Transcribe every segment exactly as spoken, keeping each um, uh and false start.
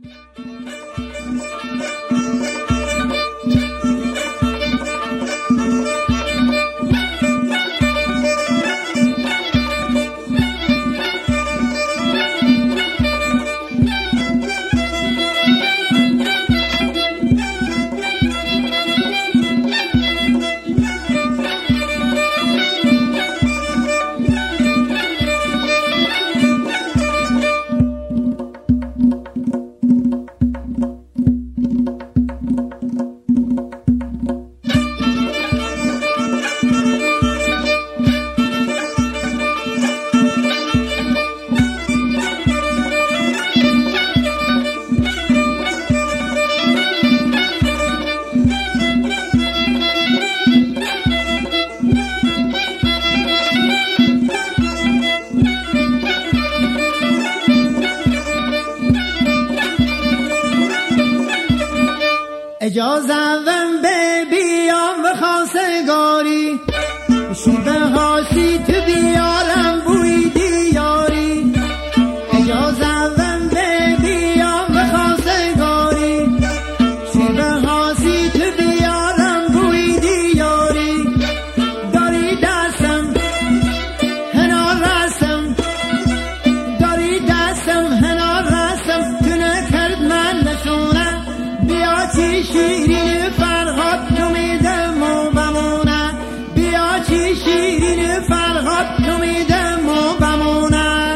اجازم به بیام به خواستگاری شیبه خاصی تو بیارم بوی دیاری اجازم به بیام به خواستگاری شیبه خاصی تو بیارم بوی دیاری داری دستم هنار رسم داری دستم هنار رسم تو نکرد من نشونم بیا چی شیرین فرهاد تو میدم و بمونه بیا چی شیرین فرهاد تو میدم و بمونه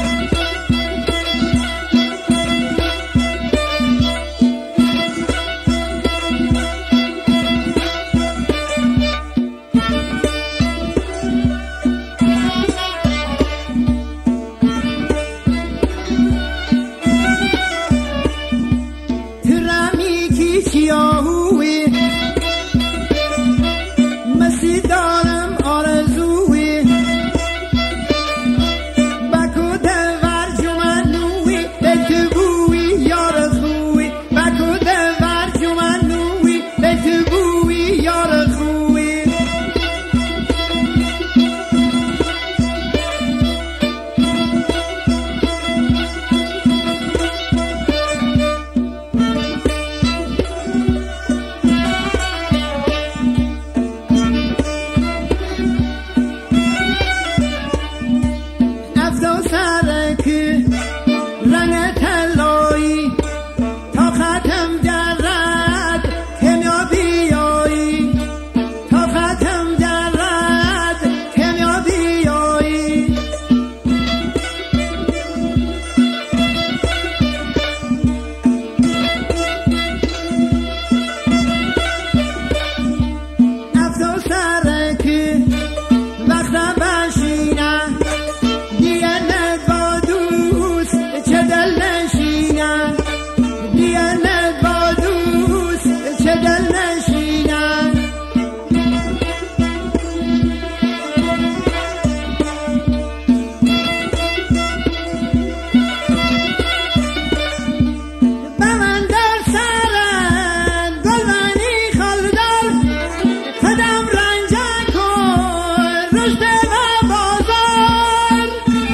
سیاهوی مسی دارم آرزوی بکو دور جمنوی به تو بوی یار خوی بکو دور جمنوی به تو بوی یار خوی رنگ طلایی تا ختم درد کمیا بیایی تا ختم درد کمیا بیایی افزا سره که وقت بشینه دیگه ندبا دوست چه دل نشینه دیگه ندبا دوست چه دل نشینه به من در سرن گلبنی خالدار خدم رنجه کن رشد و بازار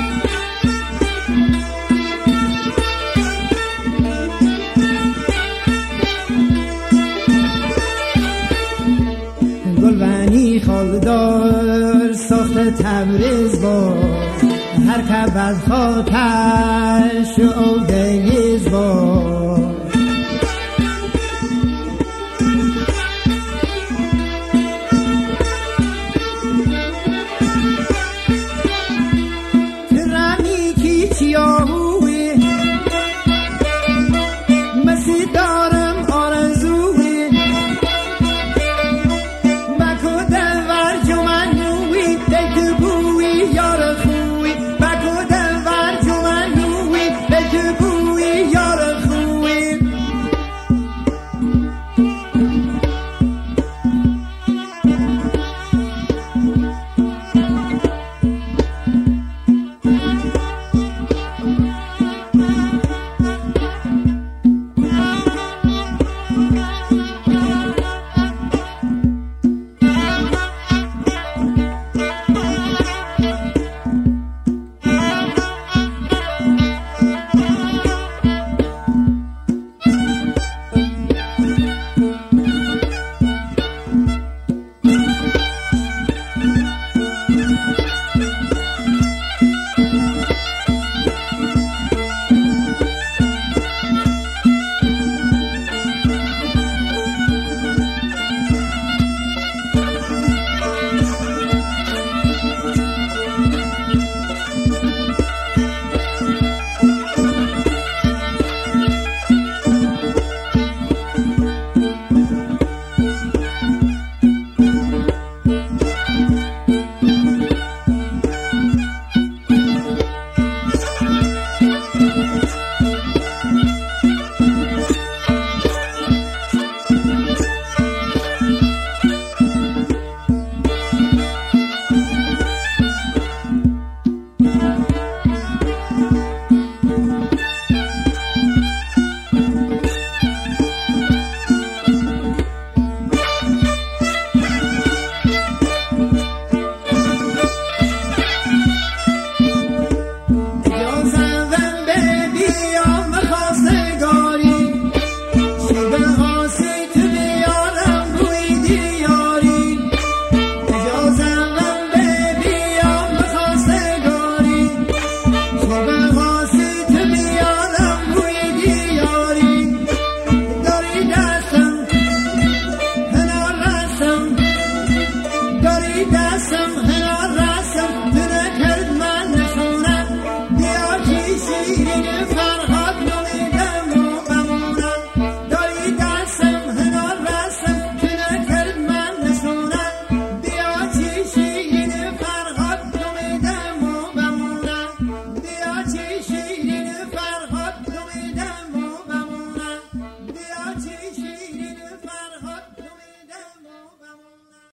گلبنی خالدار ساخت تبریز با هر که بد خاطرش او دیز با